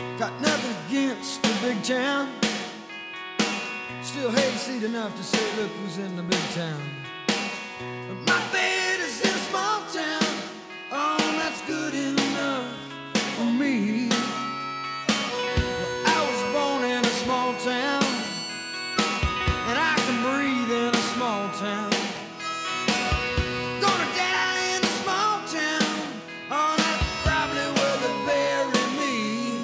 Got nothing against the big town. Still hayseed enough to say, look who's in the big town. My bed is in a small town. Oh, that's good enough for me. Well, I was born in a small town, and I can breathe in a small town. Gonna die in a small town. Oh, that's probably where they bury me.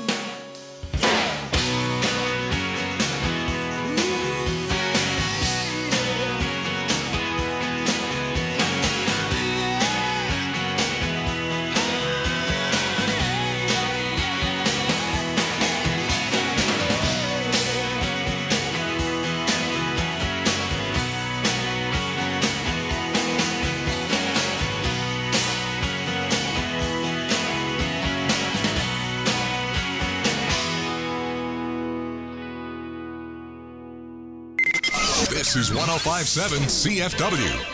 This is 105.7 CFW.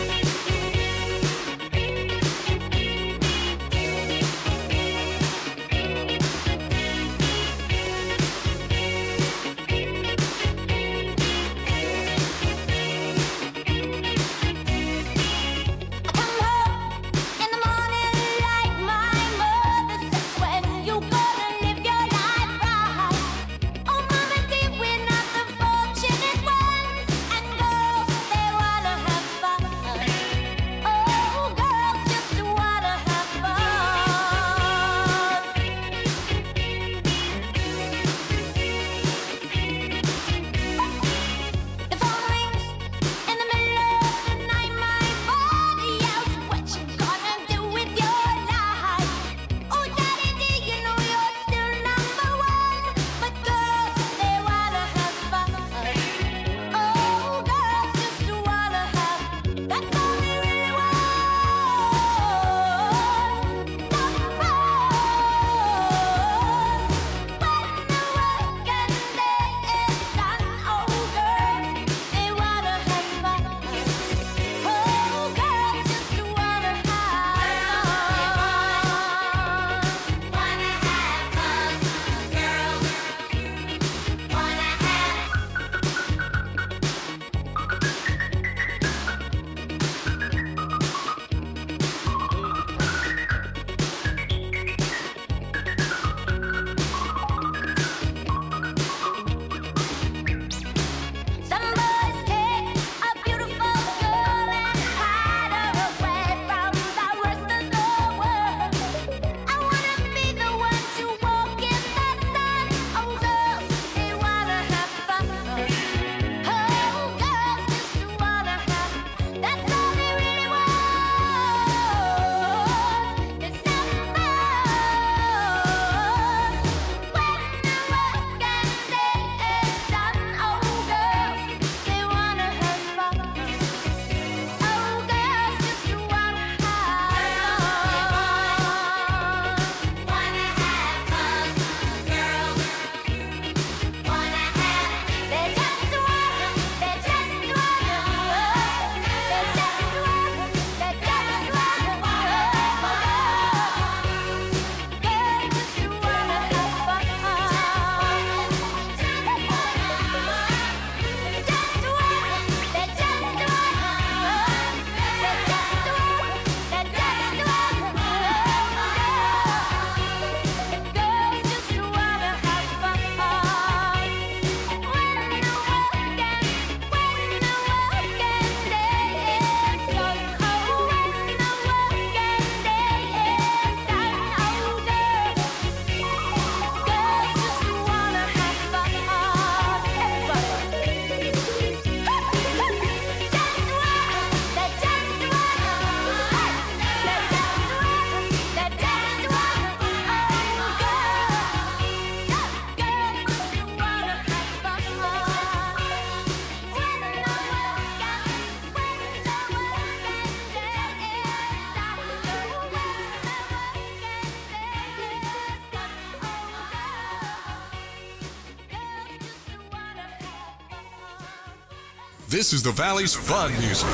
This is the Valley's fun music.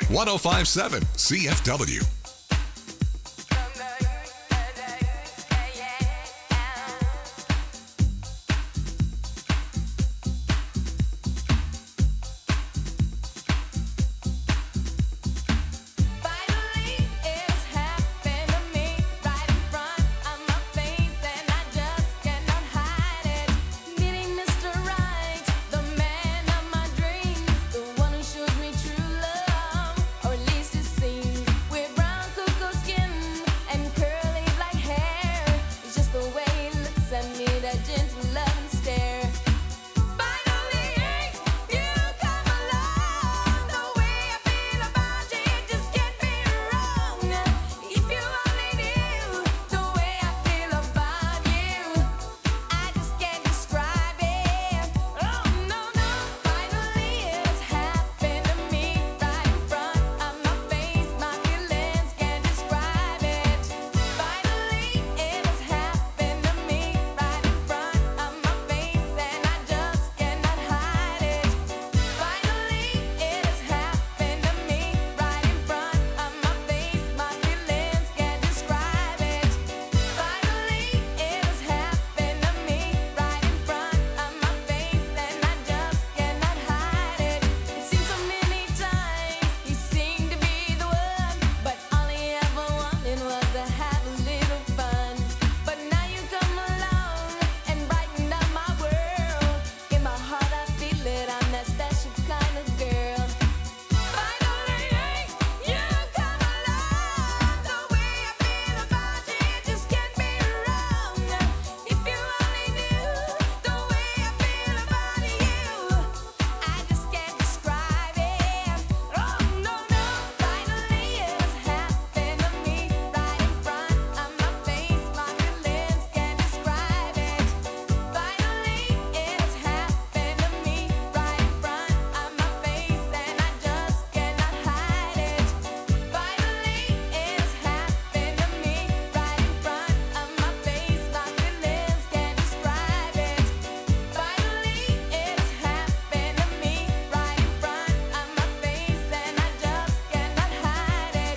105.7 CFW. send me that gentle loving stare. Finally, you come along. The way I feel about you, it just can't be wrong. If you only knew the way I feel about you, I just can't describe it. Oh no, no. Finally, it's happened to me right in front of my face. My feelings can't describe it. Finally, it has happened to me right in front of my face, and I just cannot hide it. Finally, it has happened to me right in front of my face. My feelings can't describe it. Finally, it has happened to me right in front of my face, and I just cannot hide it. It seems so many times he seemed to be the one, but all he ever wanted was to have a little fun. But now you come along and brighten up my world. In my heart I feel it, I'm that special kind of girl. Finally, you come along. The way I feel about you, it just can't be wrong. If you only knew the way I feel about you, I just can't describe it. Oh no, no. Finally, it's happened to me right in front of my face. My feelings can't describe it. Finally, it's happened to me right in front of my face, and I just cannot hide it. Finally, it's happened to me right in front of my face. My feelings can't describe it. Finally, it's happened to me right in front of my face, and I just cannot hide it.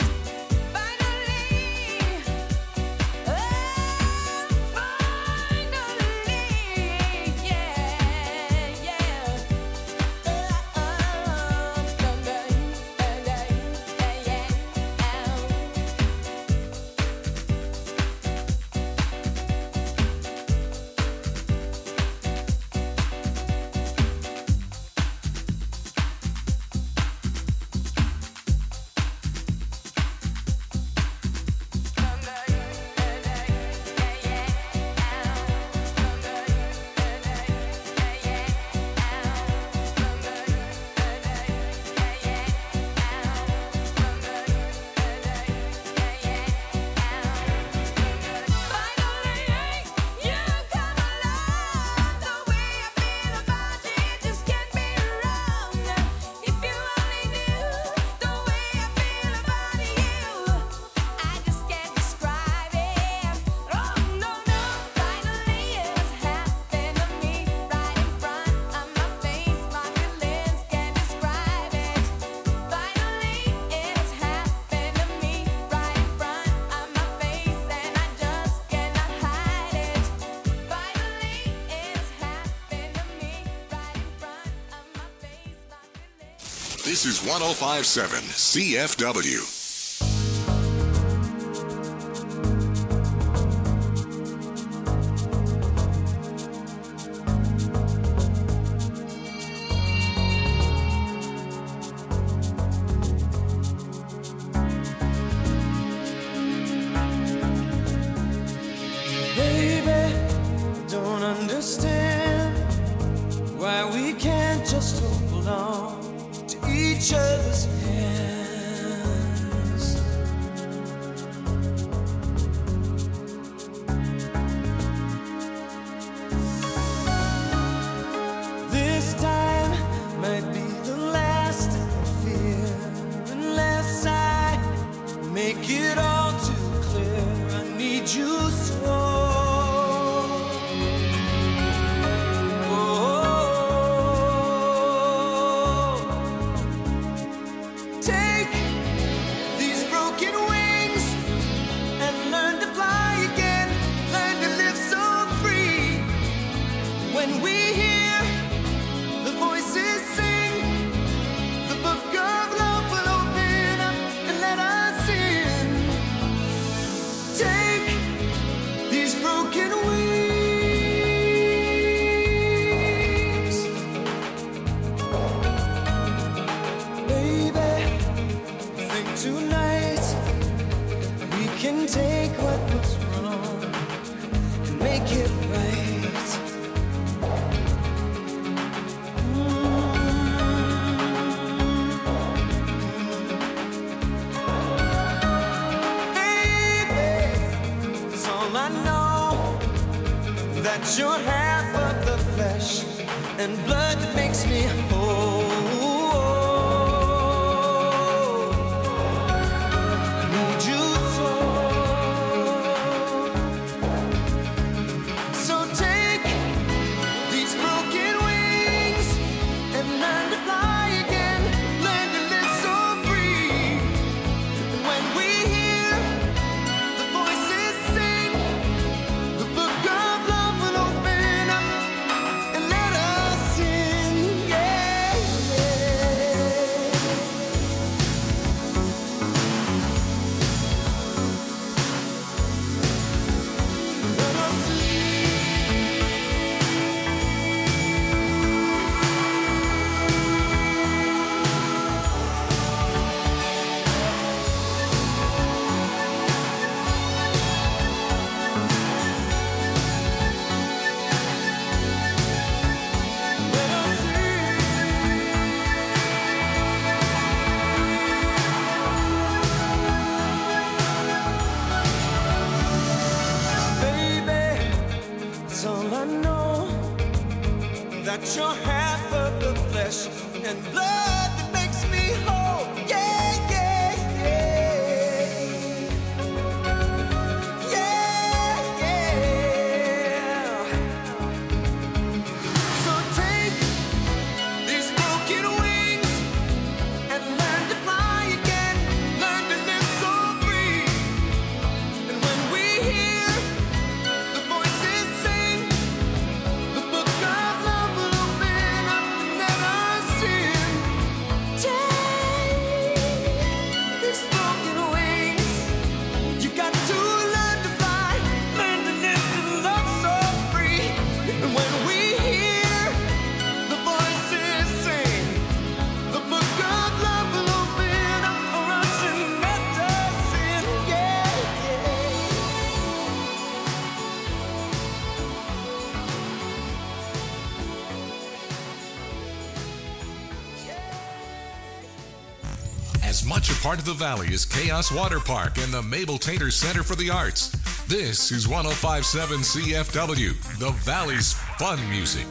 This is 1057 CFW. Baby, I don't understand why we can't just hold on to each other's hand. that you're half of the flesh and blood that makes me whole. I need you so. So take these broken wings and learn to fly again. Learn to live so free. When we hear the voices sing, the book of love will open up and let us in. Yeah, yeah. Let us baby, it's all I know, that you're half of the flesh and blood that makes me whole. Yeah, yeah, yeah. Yeah, yeah. So take these broken wings and learn to fly again. Learn to live so free. And when we hear the voices sing, the book of love will open up and let us in. Take these broken wings. You got to learn to fly, learn to live and love so free. And when we hear the voices sing, the book of love will open up for us and let us in. Yeah, yeah. As much a part of the Valley as Chaos Water Park and the Mabel Tater Center for the Arts. This is 105.7 CFW, the Valley's fun music.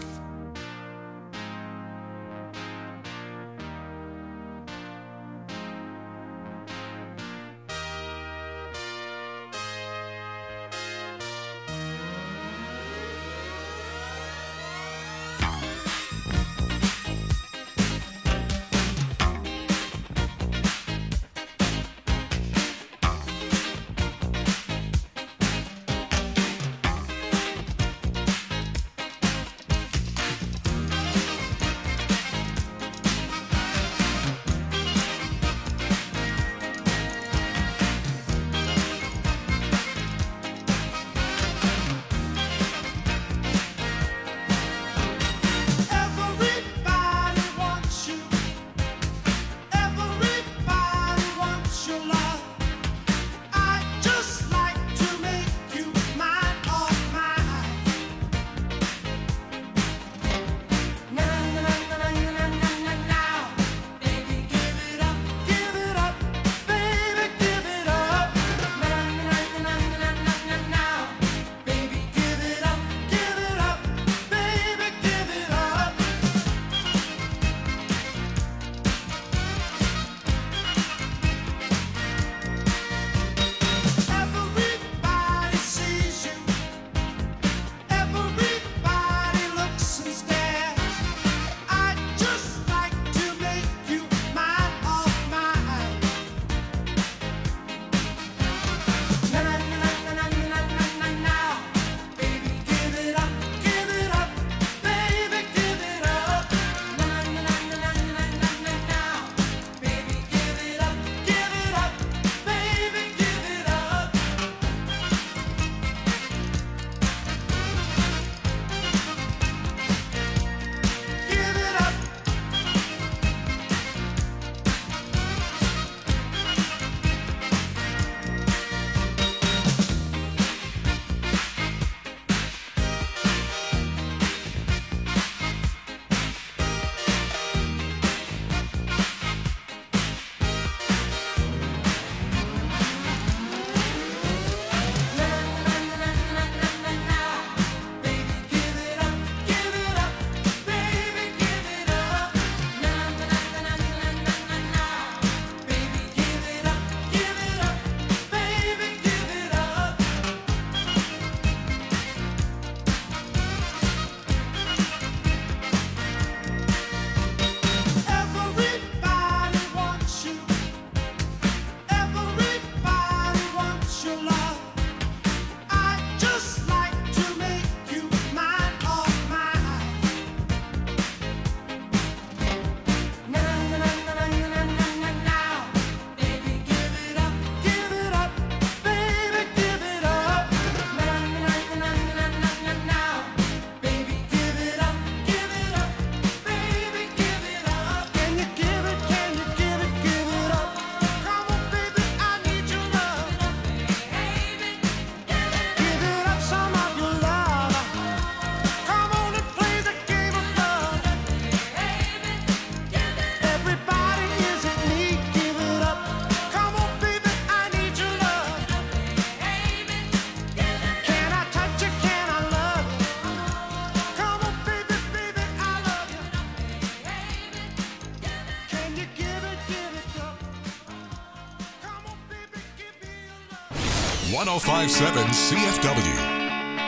1057 CFW.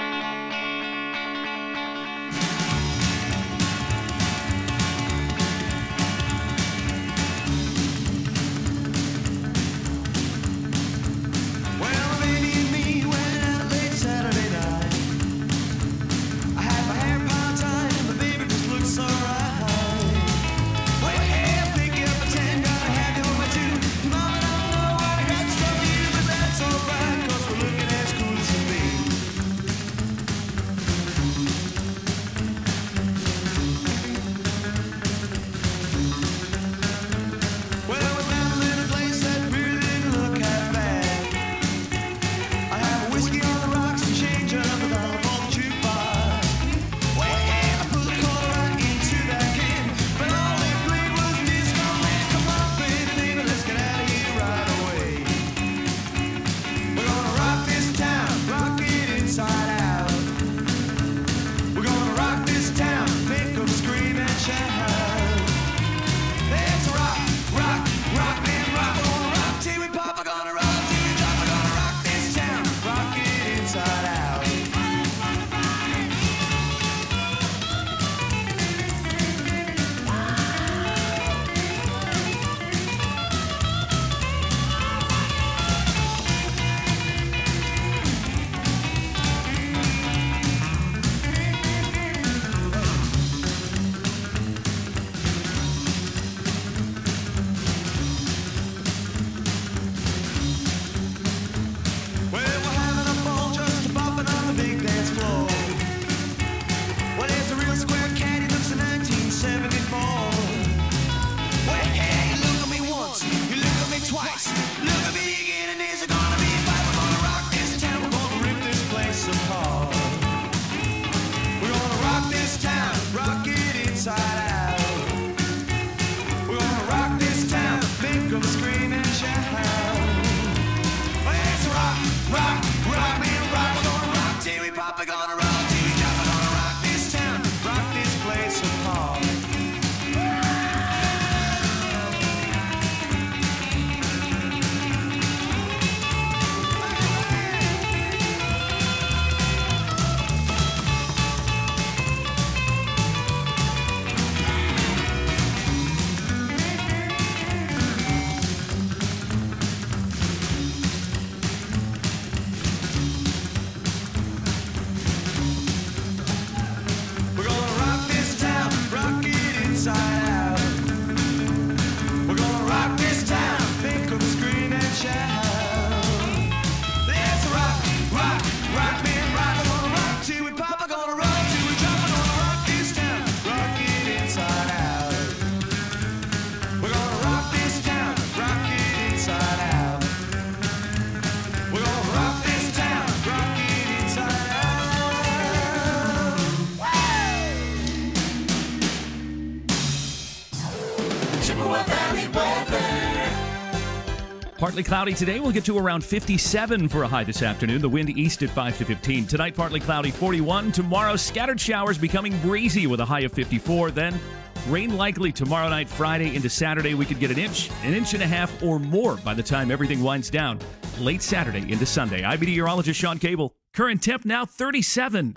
Partly cloudy today. We'll get to around 57 for a high this afternoon. The wind east at 5 to 15. Tonight, partly cloudy, 41. Tomorrow, scattered showers becoming breezy with a high of 54. Then, rain likely tomorrow night, Friday into Saturday. We could get an inch and a half or more by the time everything winds down late Saturday into Sunday. I'm meteorologist Sean Cable. Current temp now 37.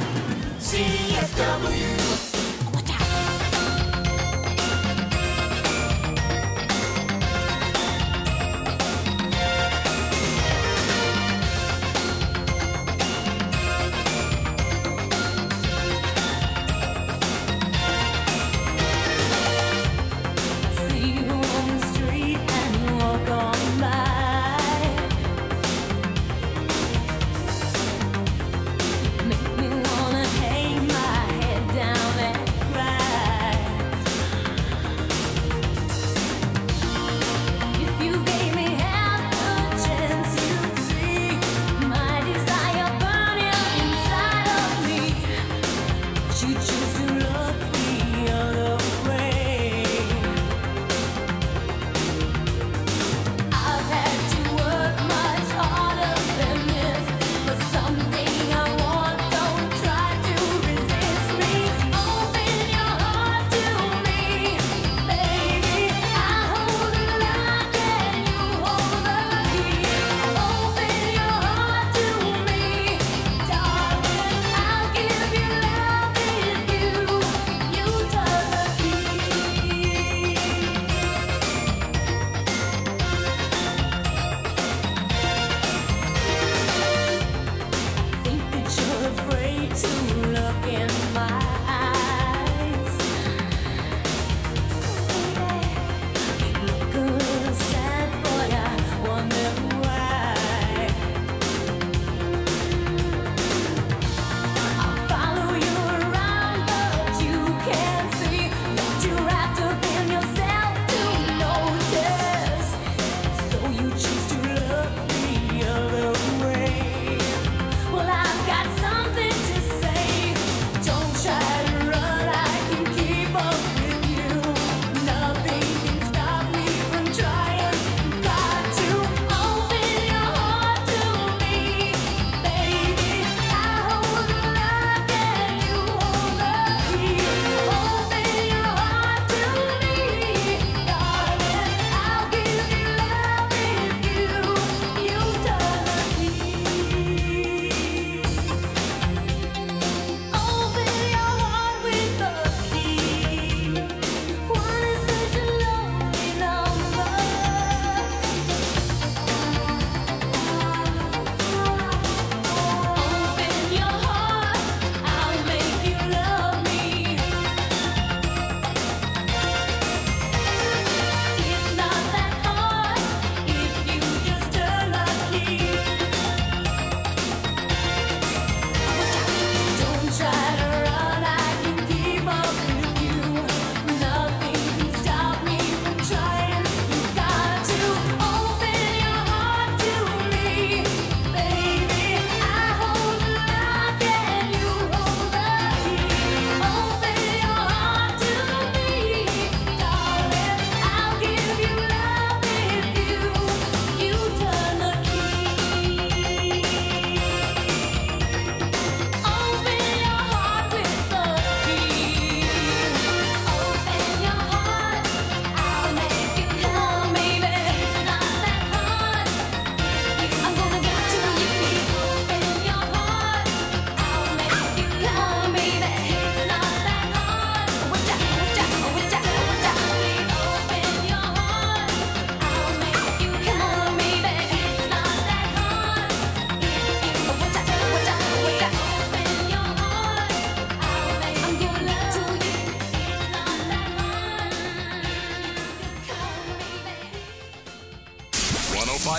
CFW. Make me wanna hang my head down.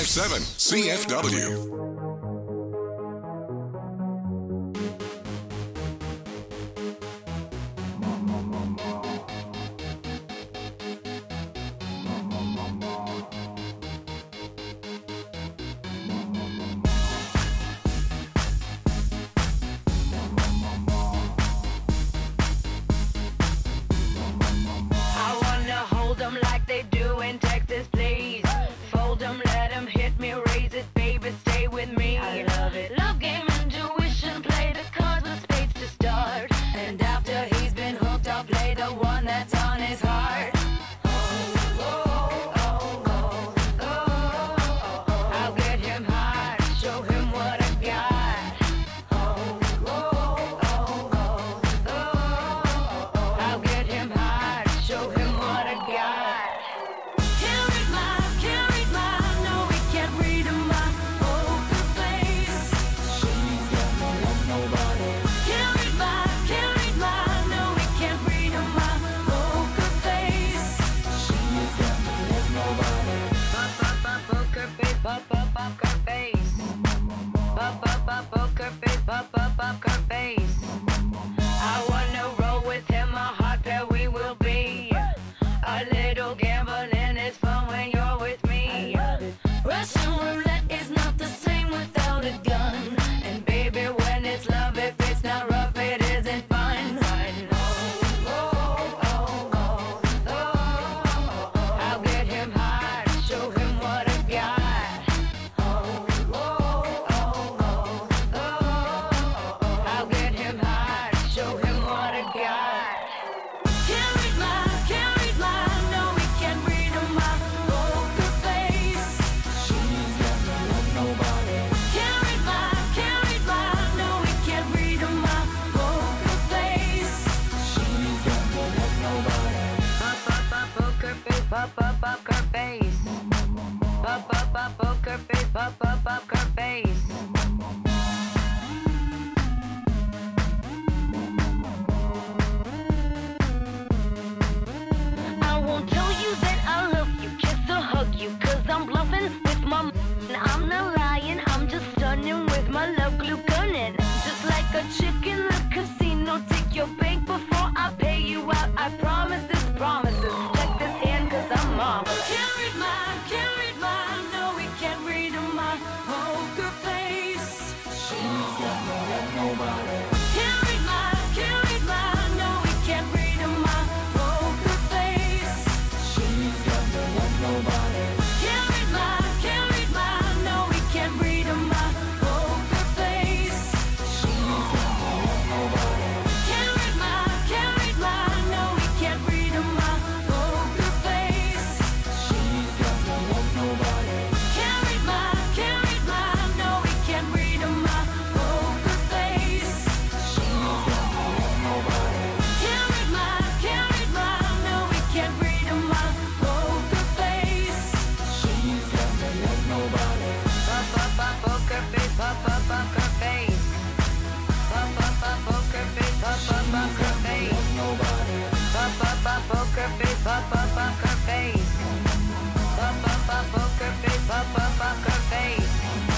1057 CFW. I wanna hold them like they do in Texas, please. Fold them, let them hit me, raise it, baby, stay with me. I love it. Love game, intuition, play the cards with spades to start. And after he's been hooked, I'll play the one that's on his heart. I'll get him hot, show him what I got. I'll get him hot, show him what I got. Can't read my, no, we can't read my poker face. She's got no love, nobody. Can't read my, no, we can't read my poker face. She's got no love, nobody. Poker face, poker face. Poker face, poker face. I wanna roll with him, a hot pair we will be. A little gambling is fun when you're with me. Russian roulette is not the same without a gun. And baby, when it's love, if it's not rough, it isn't fun. I'll get him hot, show him what I got. I'll get him hot, show him what I got. Can't read my, no, we can't read my poker face. She's got no love, nobody. Can't read my, no, we can't read my poker face. She's got no love, nobody. Poker face, poker face. Poker face, poker face. I won't tell you that I love you, kiss or hug you, 'cause I'm bluffing with my I'm not lying, I'm just stunning with my love glue gunning. Just like a chick in the casino, take your bank before I pay you out. I promise this promises. Check this hand 'cause I'm mom. Can't read my, no, we can't read my poker face. She's got no love, nobody. Can't read my, no, we can't read my poker face. She's got no love, nobody. Can't read my, no, we can't read my poker face. She's got no love, nobody. Can't read my, no, we can't read my poker face. She's got no love, nobody. Can't read my, no, we can't read my poker face. She's got no love, nobody. Can't read my, no, we can't read my poker face. She's got no love, nobody. Poker face, poker face. Poker face, poker face. Nobody. Poker face, poker face. Poker face, poker face.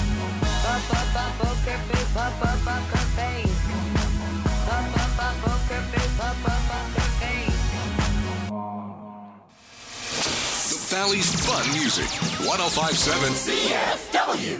Poker face, poker face. Poker face, poker face. The Valley's fun music. 1057 CFW.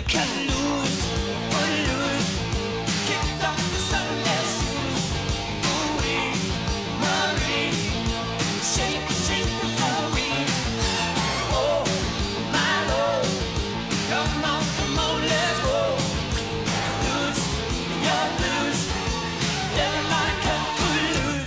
cut loose, footloose, kicked off the Sunday shoes. Ooh-wee, Marie, shake, shake the Marie. Oh, my Lord, come on, let's go. Loose, you're loose, everybody cut footloose.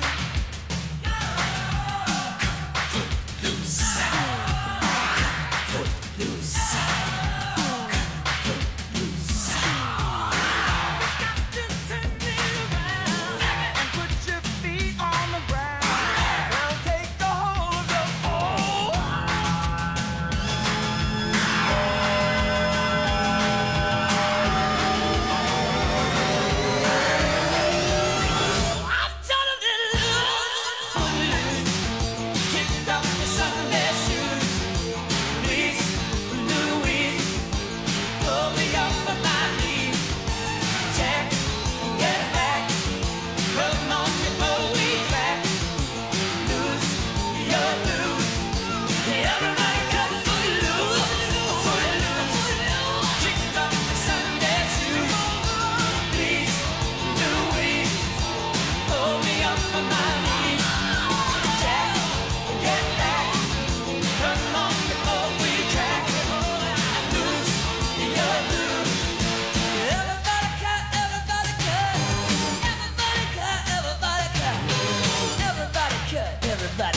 Everybody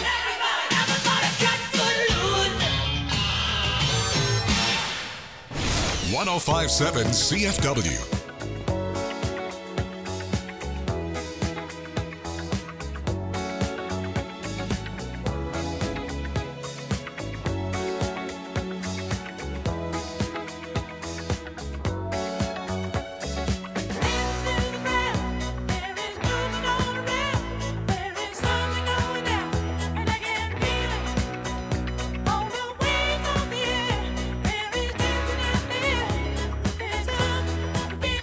cut footloose. 1057 CFW. There is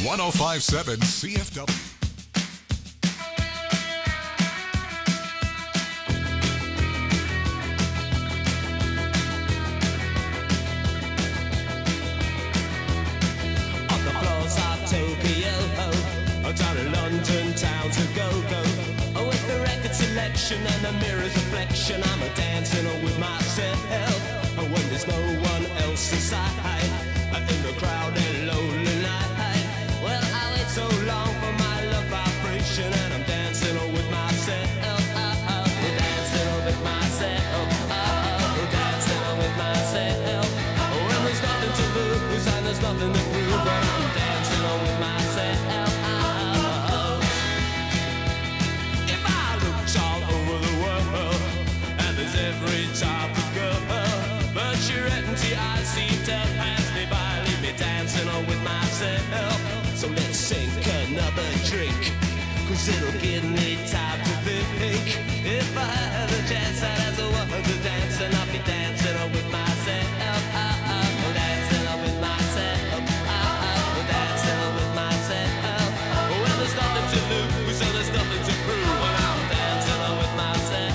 1057 CFW. On the floors of Tokyo, down in London town to go. With the record selection and the mirror's reflection, I'm a dancing with myself. When there's no one else inside, in the crowded lonely night. Well, I wait so long for my love vibration, and I'm dancing with myself. Dancing with myself. Dancing with myself. When there's nothing to lose and there's nothing to prove, but I'm dancing with myself. If I looked all over the world, and there's every type of girl, but your empty eyes seem to pass me by, leave me dancing with myself. So let's sink another drink, 'cause it'll give me time to think. If I had a chance, I'd ask a woman to dance, and I'll be dancing with myself. Dancing with myself. Dancing with myself. When there's nothing to lose and there's nothing to prove, and I'm dancing with myself.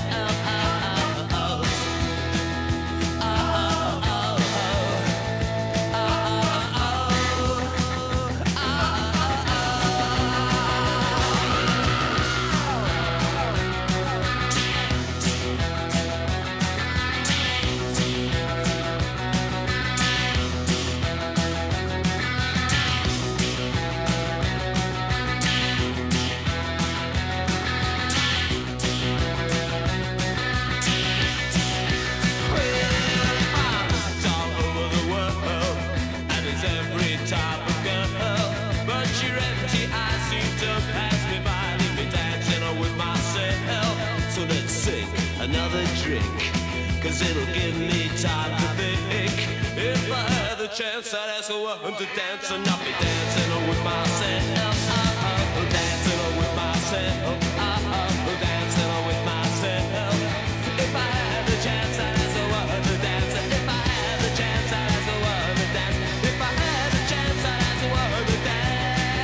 All over the world, and there's every type of girl, but your empty eyes seem to pass me by, leave me dancing with myself. So let's sink another drink, 'cause it'll give me time to think. If I had the chance, I'd ask a woman to dance, and I'll be dancing with myself. Dancing with myself. Dancing with myself. If I had the chance, I'd ask a woman to dance. If I had the chance, I'd ask a woman to dance. If I had the chance, I'd ask a woman to dance.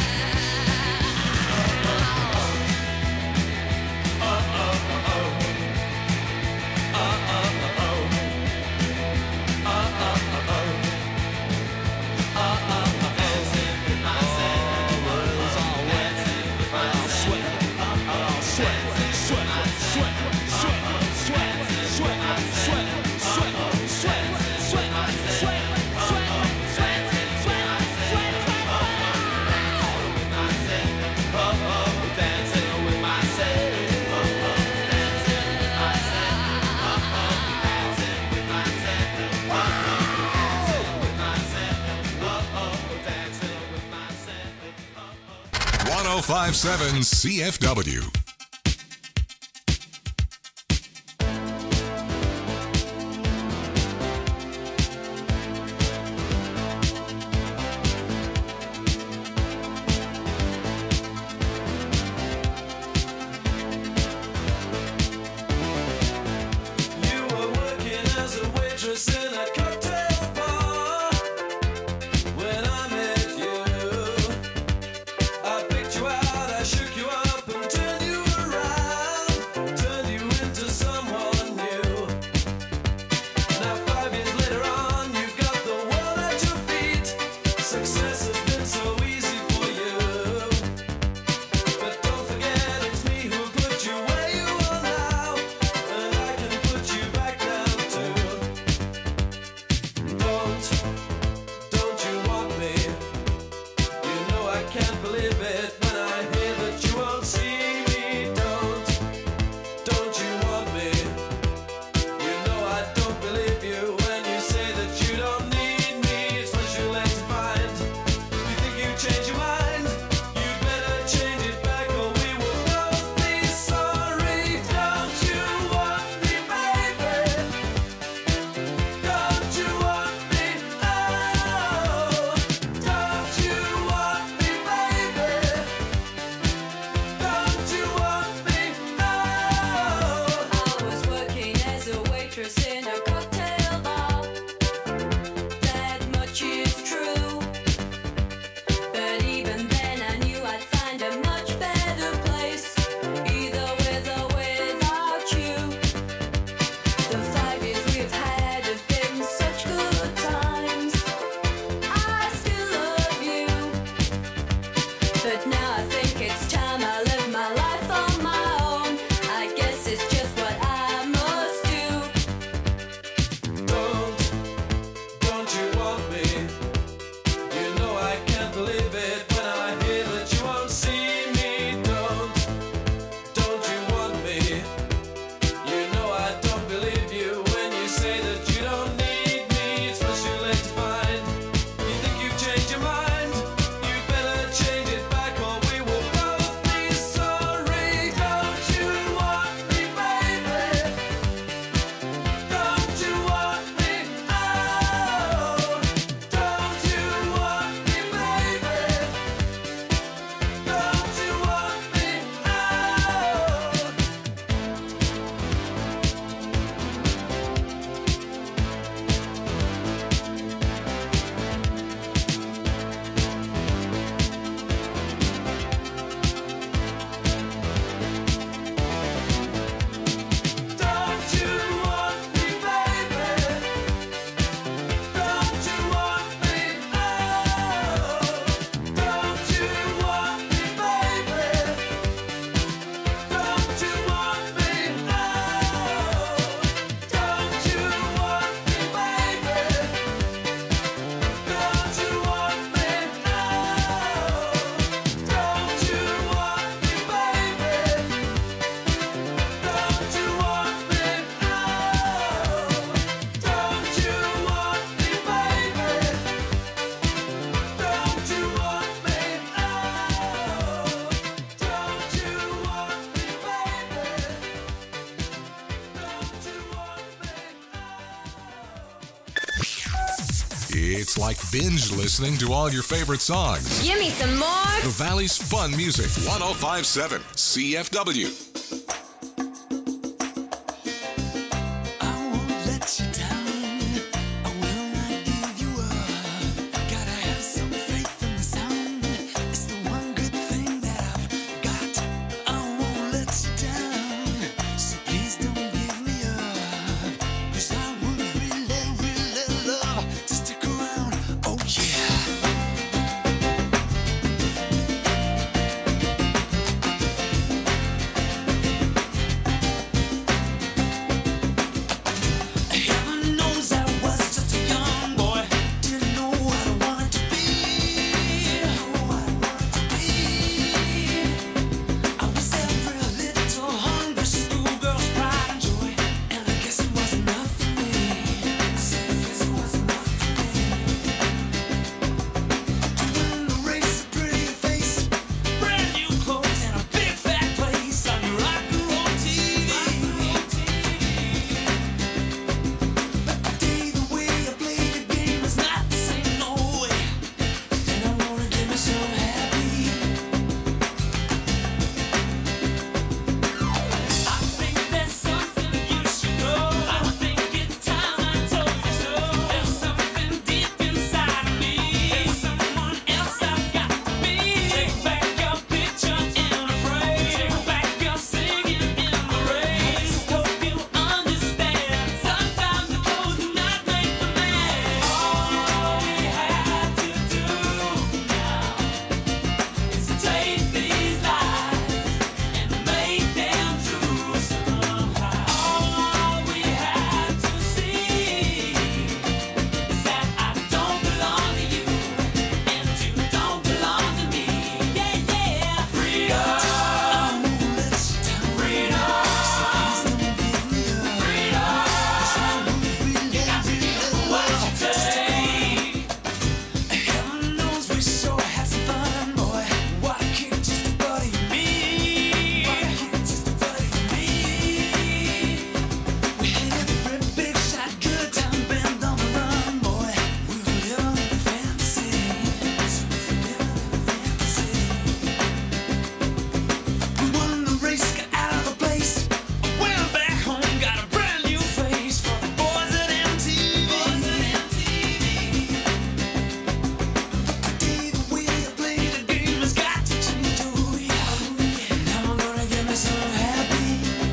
Dancing with myself. It's all wet. I'll sweat. I'll sweat. Sweat. Sweat. Sweat. Sweat. Sweat. Sweat. Sweat. Sweat. Sweat. Sweat. Sweat. Dancing with myself. Dancing with myself. 1057 CFW. You were working as a waitress in a cocktail bar when I met you. I picked you out, I shook you up and turned you It's like binge listening to all your favorite songs. Give me some more. The Valley's Fun Music, 1057 CFW. I won't let you down. I will not give you up. Gotta have some faith in the sound. It's the one good thing that I've got. I won't let you down. So please don't give me up. 'Cause I would really, really love to stick around. Oh yeah. Heaven knows I was just a young boy. Didn't know what I wanted to be. I was every little hungry schoolgirl's pride and joy, and I guess it was enough for me. To win the race, a pretty face, brand new clothes, and a big fat place on your rock and roll TV. But today the way I play the game is not the same, no way. And I wanna get me so happy. I think there's something you should know. I think it's time I told you so. There's something deep inside of me. There's someone else I've got to be. Take back your picture in a frame. Take back your singing in the rain. Hope you understand. Sometimes the clothes do not make the man. All we have to do now is take these lies and make them true somehow. All we have to see is that I don't belong to you and you don't belong to me. Yeah, yeah. Freedom. I won't let you down. Freedom. So please don't give me up. Freedom. 'Cause I would really, really love to take. Heaven knows we sure had some fun, boy. What a kick, just a buddy and me. What a kick, just a buddy and me. We hit every big shot, good time, bend on the run, boy. We were living in a fantasy. We won the race, got out of the place. Went back home, got a brand new face for the boys at MTV. Today the way I play the game has got to change, oh yeah. Now I'm gonna get me so happy.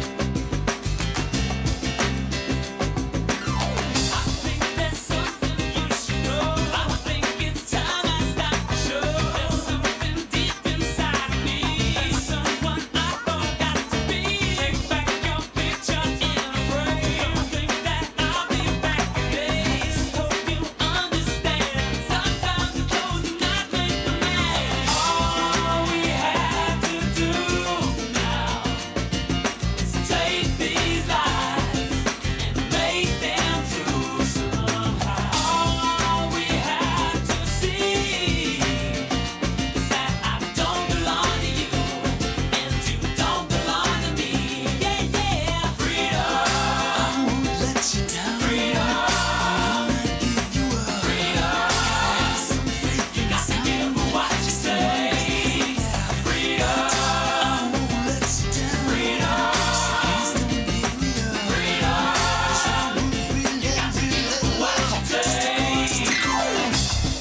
I think there's something you should know. I think it's time I stop the show. There's something deep inside of me. There's someone I forgot to be. Take back your picture in a frame. Think that I'll be back again. Hope you understand. Sometimes the clothes do not make the man. All we have to do now is take these lies and make them true somehow. All we have to see is that I don't belong to you and you don't belong to me. Yeah, yeah. Freedom. I won't let you down. Freedom. I will not give you up. Freedom. Have some faith in the sound. Give what you say. Freedom. I won't let you down. Freedom. So please don't give me up. Freedom. 'Cause I would really, really love to stick around.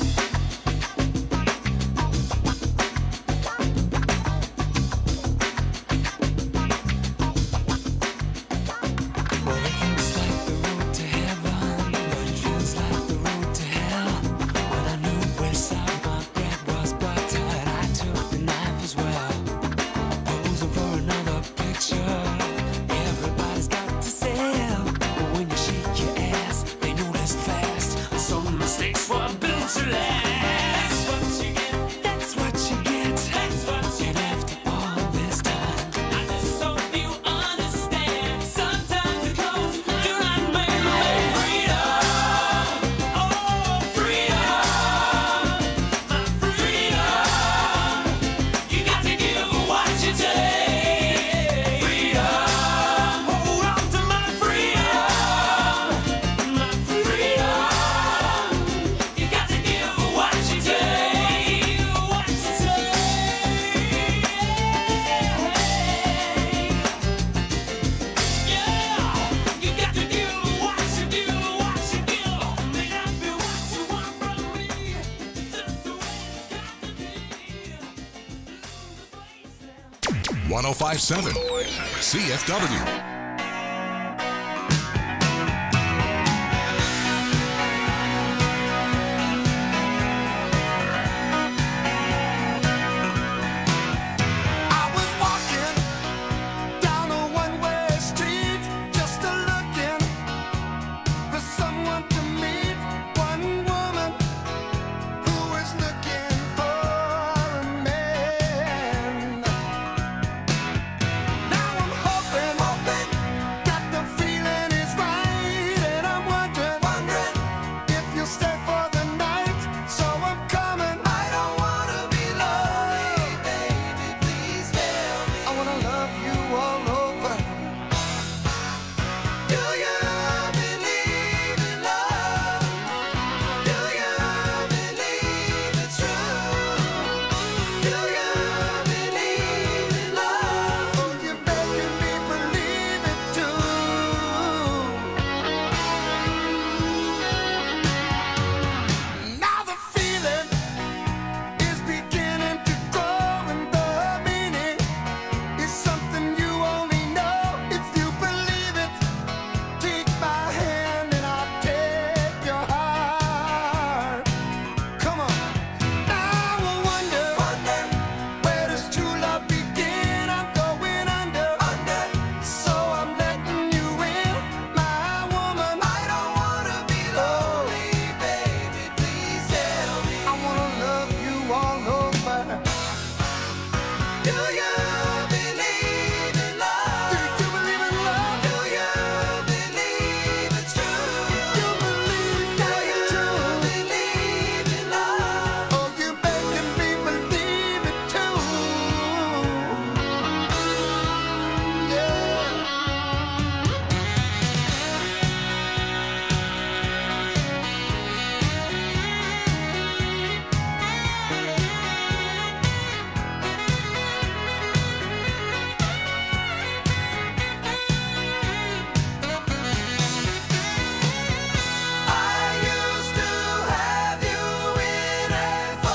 Well, it looks like the road to heaven, but it feels like the road to hell. When I knew where side my bread was buttered, I took the knife as well. Posing for another picture, everybody's got to sell. But when you shake your ass, they notice fast. Some mistakes were built to last. That's what you get. That's what you get. And after all this time, I just hope you understand. Sometimes the clothes do not make the man. Freedom. Oh, freedom. My freedom. You got to give what you take. Freedom. Hold on to my freedom. My freedom. You 1057 CFW. I was walking down a one-way street, just looking for someone to meet. One woman who was looking for a man. Now I'm hoping that the feeling is right, and I'm wondering if you'll stay for the night. So I'm coming. I don't wanna be lonely, baby. Please tell me. I wanna love you all over. Do you believe in love? Do you believe it's true? Do you believe in love? Oh, you're making me believe it too. Now the feeling is beginning to grow, and the meaning is something you only know if you believe it. Take my hand and I'll take your heart. Come on. Now I wonder where does true love begin? I'm going under. So I'm letting you in, my woman. I don't wanna be lonely, baby. Please tell me. I wanna love you all over. Do you believe in love? Do you believe in love? Do you believe it's true? Do you believe that it's true? Believe in love? Oh, you're making me believe it too. Yeah. I used to have you in a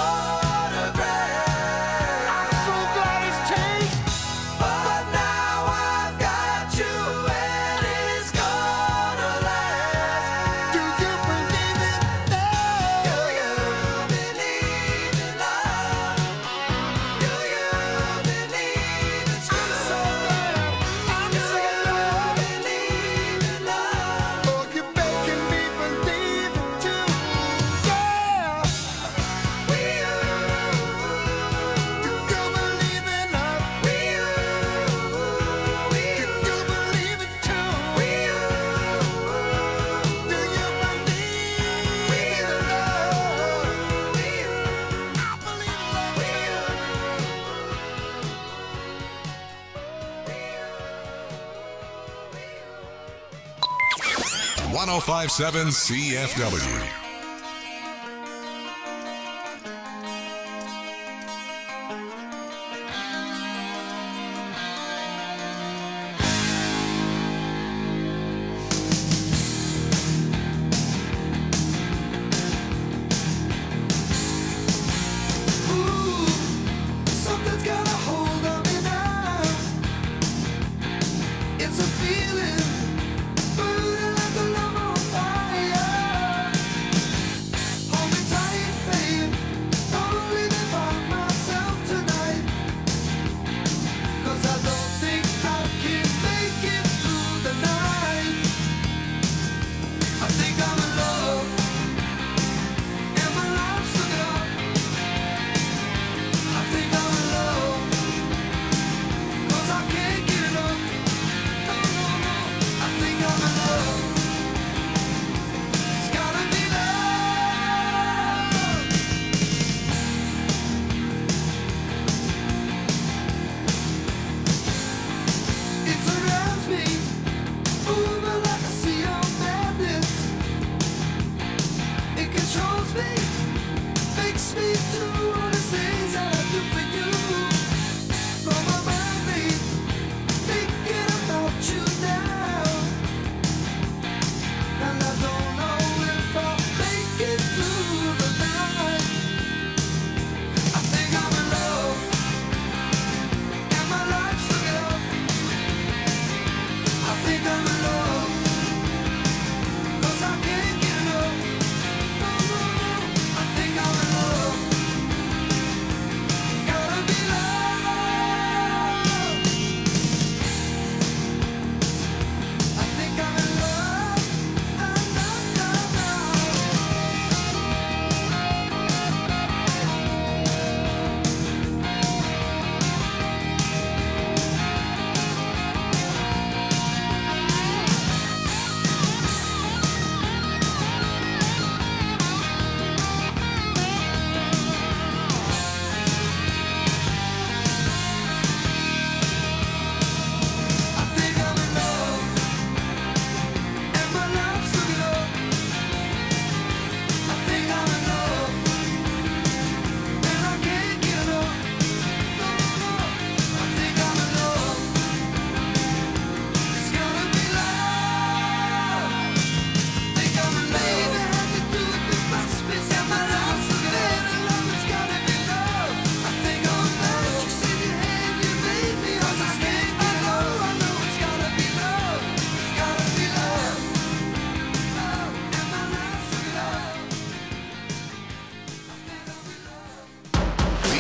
photograph. I'm so glad it's changed, but now I've got you and it's gonna last. Do you believe in love? Do you believe in love? Do you believe it's true? I'm so glad. Believe in love. Oh, you're making me believe it too. Yeah. Do you believe in love? Do you believe it's true? Do you believe in love? I believe in love. 1057 CFW. Ooh, something's got a hold of me now. It's a feeling, burning like a love on fire.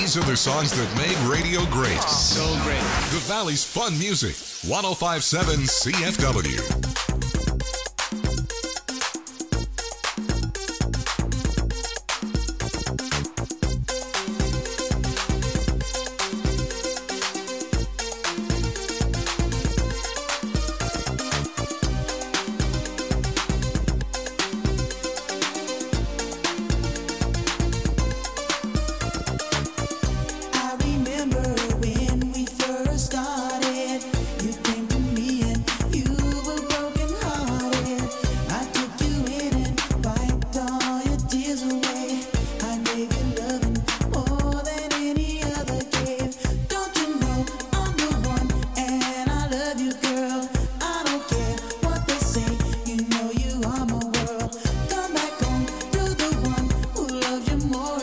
These are the songs that made radio great. So great. The Valley's fun music. 1057 CFW. I remember when we first started. You came to me and you were broken hearted. I took you in and wiped all your tears away. I gave you loving more than any other gave. Don't you know I'm the one and I love you, girl. I don't care what they say. You know you are my world. Come back home to the one who loves you more.